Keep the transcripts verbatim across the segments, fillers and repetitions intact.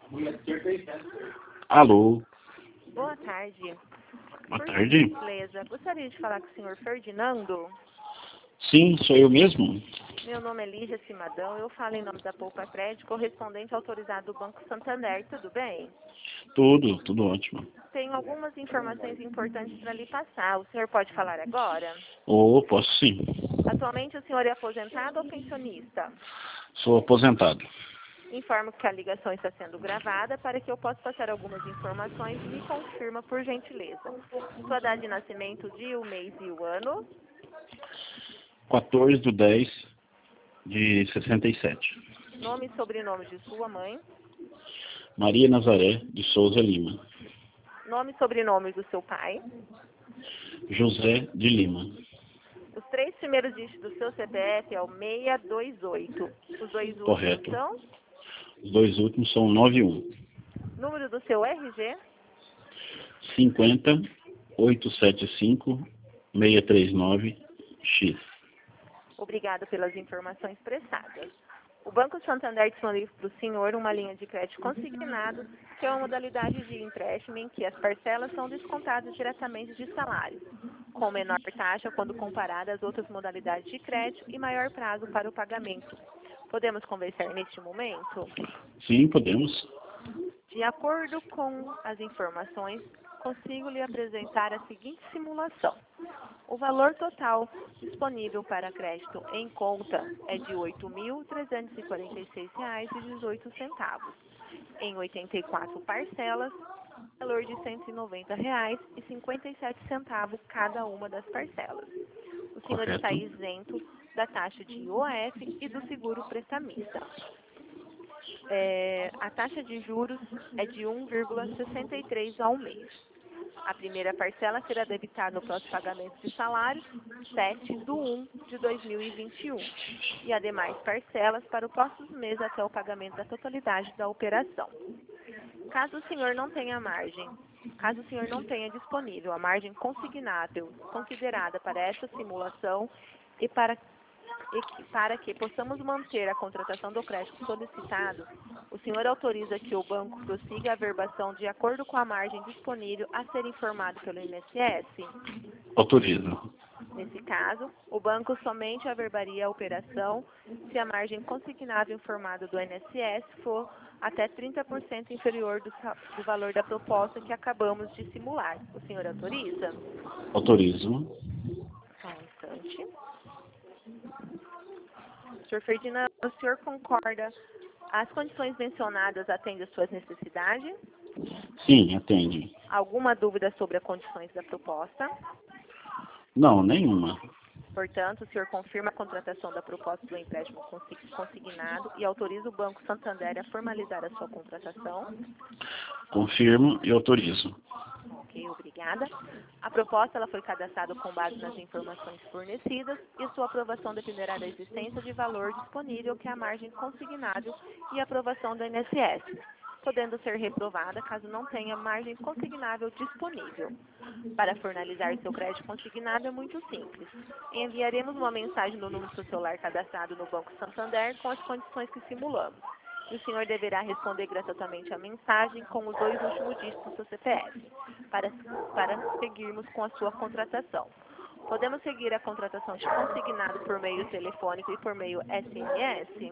Alô, Boa tarde. boa Por tarde. gentileza, gostaria de falar com o senhor Ferdinando. Sim, sou eu mesmo. Meu nome é Lígia Cimadão, eu falo em nome da Poupa Crédito, correspondente autorizado do Banco Santander, tudo bem? Tudo, tudo ótimo. Tenho algumas informações importantes para lhe passar. O senhor pode falar agora? Ou posso sim. Atualmente o senhor é aposentado ou pensionista? Sou aposentado. Informo que a ligação está sendo gravada para que eu possa passar algumas informações e me confirma por gentileza. Sua data de nascimento, dia, o mês e o ano. quatorze de dez de sessenta e sete. Nome e sobrenome de sua mãe. Maria Nazaré de Souza Lima. Nome e sobrenome do seu pai. José de Lima. Os três primeiros dígitos do seu C P F é o seiscentos e vinte e oito. Os dois últimos Correto. são? Os dois últimos são nove um. Número do seu R G? cinquenta, oitocentos e setenta e cinco, seiscentos e trinta e nove, X. Obrigada pelas informações prestadas. O Banco Santander disponibiliza para o senhor uma linha de crédito consignado, que é uma modalidade de empréstimo em que as parcelas são descontadas diretamente de salário, com menor taxa quando comparada às outras modalidades de crédito e maior prazo para o pagamento. Podemos conversar neste momento? Sim, podemos. De acordo com as informações, consigo lhe apresentar a seguinte simulação. O valor total disponível para crédito em conta é de oito mil trezentos e quarenta e seis reais e dezoito centavos, em oitenta e quatro parcelas, valor de cento e noventa reais e cinquenta e sete centavos cada uma das parcelas. O senhor Correto. está isento da taxa de I O F e do seguro prestamista. É, a taxa de juros é de um vírgula sessenta e três ao mês. A primeira parcela será debitada no próximo pagamento de salários, sete de um de dois mil e vinte e um, e as demais parcelas para o próximo mês até o pagamento da totalidade da operação. Caso o senhor não tenha margem, caso o senhor não tenha disponível a margem consignável considerada para esta simulação e para E que, para que possamos manter a contratação do crédito solicitado, o senhor autoriza que o banco prossiga a verbação de acordo com a margem disponível a ser informado pelo I N S S? Autorizo. Nesse caso, o banco somente averbaria a operação se a margem consignável informada do I N S S for até trinta por cento inferior do, do valor da proposta que acabamos de simular. O senhor autoriza? Autorizo. Só um instante. senhor Ferdinando, o senhor concorda? As condições mencionadas atendem às suas necessidades? Sim, atende. Alguma dúvida sobre as condições da proposta? Não, nenhuma. Portanto, o senhor confirma a contratação da proposta do empréstimo consignado e autoriza o Banco Santander a formalizar a sua contratação? Confirmo e autorizo. Ok, obrigada. A proposta ela foi cadastrada com base nas informações fornecidas e sua aprovação dependerá da existência de valor disponível, que é a margem consignável, e a aprovação do I N S S, podendo ser reprovada caso não tenha margem consignável disponível. Para formalizar seu crédito consignado é muito simples. Enviaremos uma mensagem no número do seu celular cadastrado no Banco Santander com as condições que simulamos. E o senhor deverá responder gratuitamente a mensagem com os dois últimos dígitos do seu C P F, para, para seguirmos com a sua contratação. Podemos seguir a contratação de consignado por meio telefônico e por meio S M S?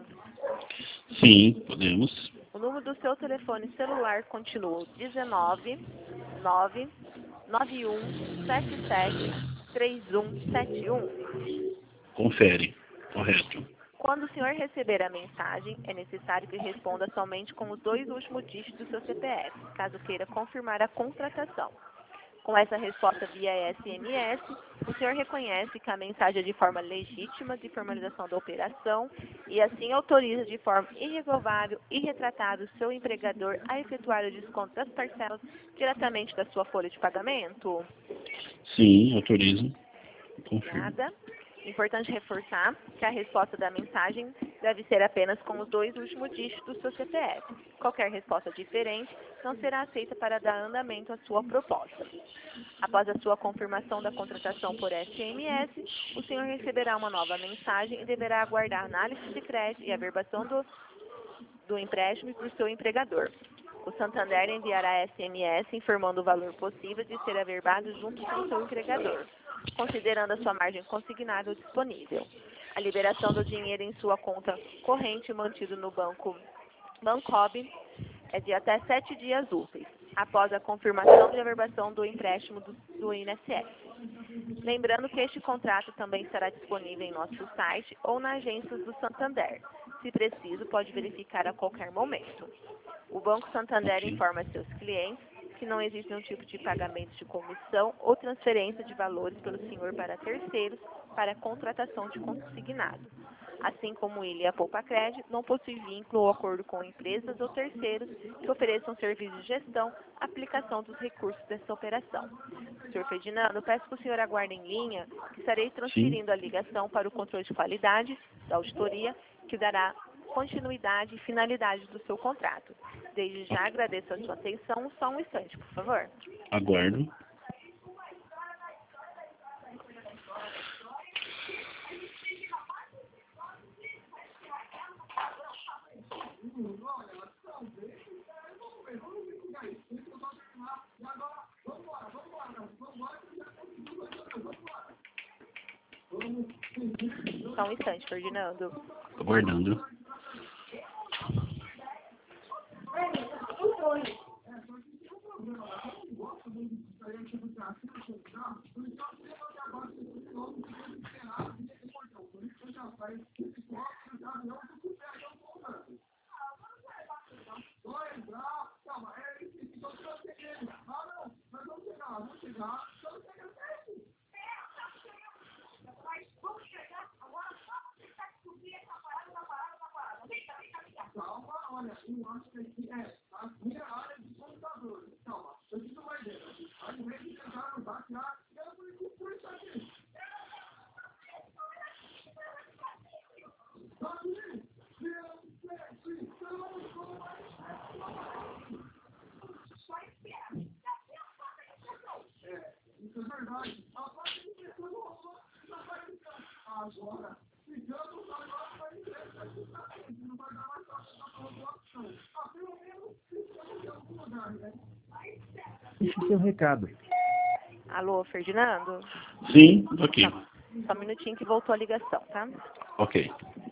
Sim, podemos. O número do seu telefone celular continua dezenove, nove, nove um, sete sete, três um sete um. Confere. Correto. Quando o senhor receber a mensagem, é necessário que responda somente com os dois últimos dígitos do seu C P F, caso queira confirmar a contratação. Com essa resposta via S M S, o senhor reconhece que a mensagem é de forma legítima de formalização da operação e assim autoriza de forma irrevogável e retratável o seu empregador a efetuar o desconto das parcelas diretamente da sua folha de pagamento? Sim, autorizo. Confirmo. Nada. Importante reforçar que a resposta da mensagem deve ser apenas com os dois últimos dígitos do seu C P F. Qualquer resposta diferente não será aceita para dar andamento à sua proposta. Após a sua confirmação da contratação por S M S, o senhor receberá uma nova mensagem e deverá aguardar a análise de crédito e a averbação do, do empréstimo para o seu empregador. O Santander enviará S M S informando o valor possível de ser averbado junto com seu entregador, considerando a sua margem consignável disponível. A liberação do dinheiro em sua conta corrente mantido no banco Bancob é de até sete dias úteis, após a confirmação de averbação do empréstimo do, do I N S S. Lembrando que este contrato também estará disponível em nosso site ou na agência do Santander. Se preciso, pode verificar a qualquer momento. O Banco Santander Ok. informa seus clientes que não existe nenhum tipo de pagamento de comissão ou transferência de valores pelo senhor para terceiros para contratação de consignado. Assim como ele e a Poupa Crédito, não possui vínculo ou acordo com empresas ou terceiros que ofereçam serviços de gestão, aplicação dos recursos dessa operação. senhor Ferdinando, peço que o senhor aguarde em linha, que estarei transferindo a ligação para o controle de qualidade da auditoria, que dará continuidade e finalidade do seu contrato. Desde já agradeço a sua atenção. Só um instante, por favor. Aguardo. Só um instante, Ferdinando. Aguardando. Deixe seu recado. Alô, Ferdinando? Sim, tô aqui. Só, só um minutinho que voltou a ligação, tá? Ok.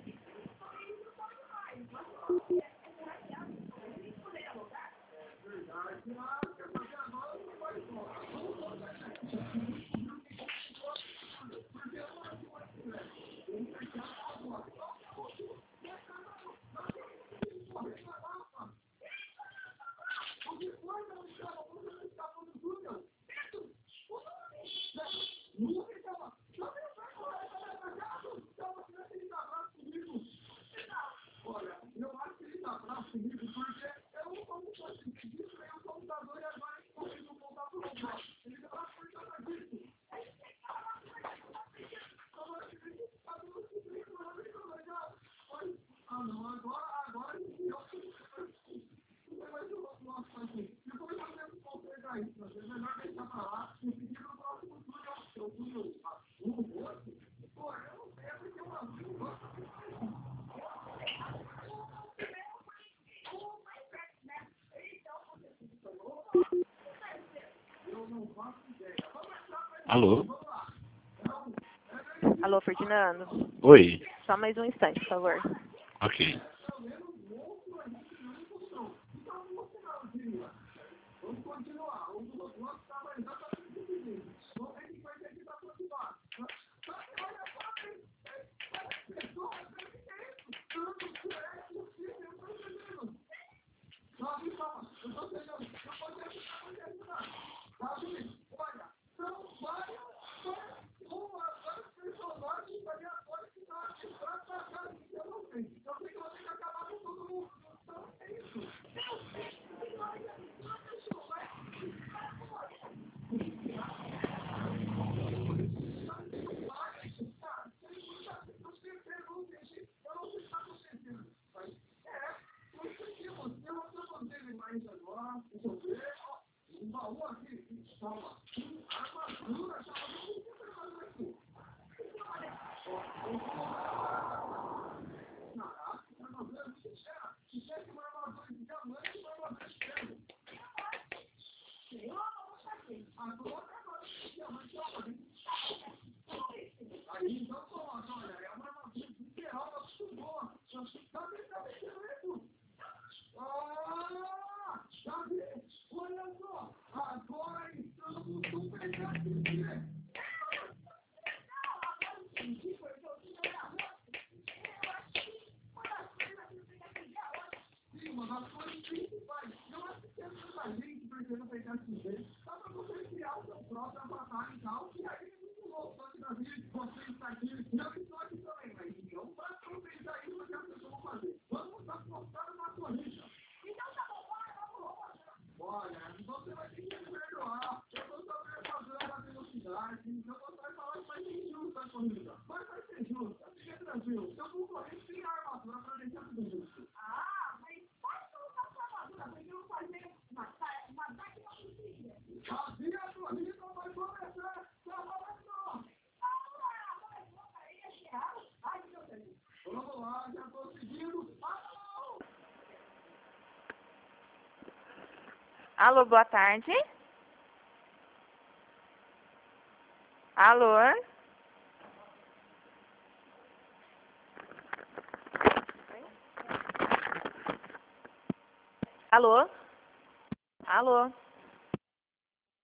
Alô? Alô, Ferdinando? Oi. Só mais um instante, por favor. Ok. Alô, boa tarde. Alô? Alô? Alô?